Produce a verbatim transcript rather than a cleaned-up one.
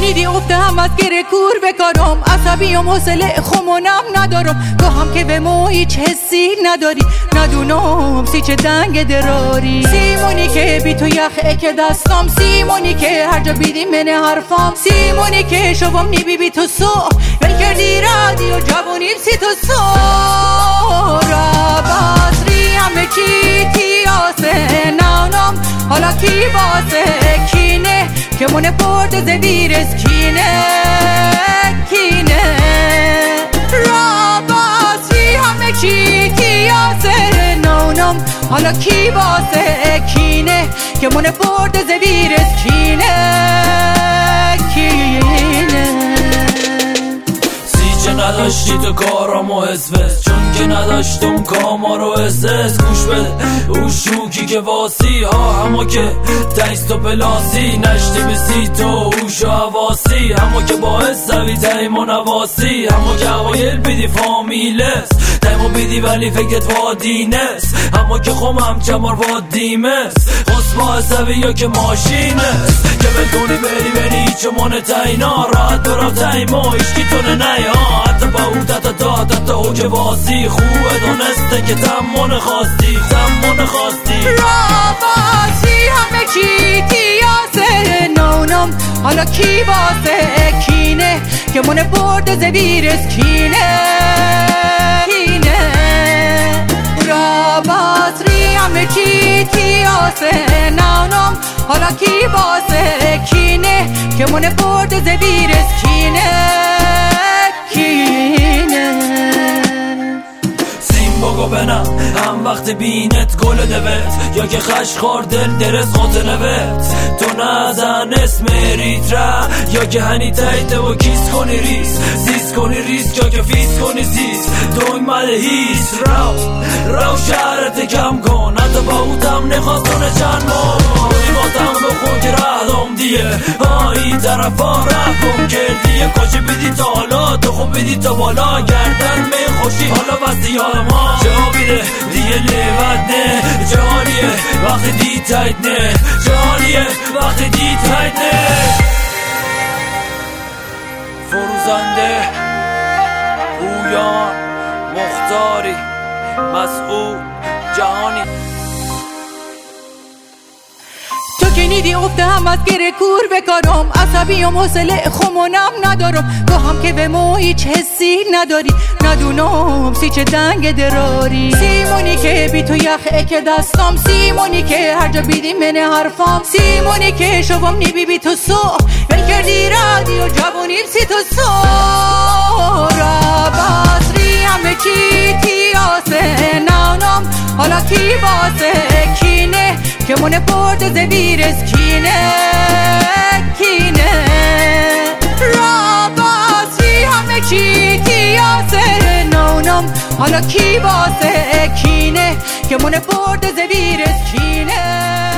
شنیدی افتم از گره کور بکارم، عصبیم حوصله خمونم ندارم، گاهم که به ما هیچ حسی نداری، ندونم سی چه دنگ دراری، سیمونی که بی تو یخه که دستم، سیمونی که هر جا بیدیم منه حرفام، سیمونی که شوام نیبی بی تو سو ول کردی رادی و جوونیم سی تو سو را بسری همه چی تیاسه نانم، حالا کی باسه کینه که مونه برده زویر کینه کینه را بسری همه چی تیاسه نانم، حالا کی باسه کینه که مونه برده زویر کینه کینه سی چه نداشتی تو کارامو اسفس، چون که نداشتم کاما رو اسس، گوش بده او شوکی که واسی ها، همو که تایست و پلاسی نشتی بسی تو اوشو حواسی، همو که باعث سوی تایمو نواسی، همو که اوایل بیدی فامیلس تایمو بیدی ولی فکرت وادینس، همو که خم هم چمار وادیمس خص با سوی یا که ماشینس، که بتونی بری بری چمون تاینا راحت برا تایمو ایشکی تونه نیا، حتی با او تا تا تا تا او که واسی خوبه دونسته که تمون خواستی تمون خواستی را باسی همه چی تیاسه نونم، حالا کی باسه کینه که مونه برده زویر کینه کینه را باسری همه چی تیاسه نونم، حالا کی باسه کینه که مونه برده زویر کینه کینه بگو بنم هم وقت بینت گل دوت، یا که خشخار دل درست خود نوت، تو نزن اسم ریترا یا که هنی تایته و کیس کنی ریس زیس کنی ریس یا که فیس کنی زیس دونگ مده هیس رو رو شهرت کم کن، حتی با او تم نخواستونه چند ماه ایماتم بخون که رهدم دیه آهی طرف ها رفم کردیه، کاشه بیدی تا حالا تو خوب بیدی تا بالا گردن می خوشی حالا بستی حال ما جا بیده دیگه لیوت نه، جانیه وقتی دی تایت نه، جانیه وقتی دی تایت نه. فروزنده پویان مختاری مسعود جهانی، شنیدی افتم از گره کور بکارم، عصبیم حوصله خمونم ندارم، گاهم که به ما هیچ حسی نداری، ندونم سی چه دنگ دراری، سیمونی که بی تو یخه که دستم، سیمونی که هر جا بیدیم منه حرفام، سیمونی که شوام نیبی بی تو سو ول کردی رادی و جوونیم سی تو سو را بسری همه چی تیاسه نانم، حالا کی باسه کینه که مونه برده زویر کینه کینه را باسی همه چی تیاسه نونم، حالا کی باسه کینه که مونه برده زویر کینه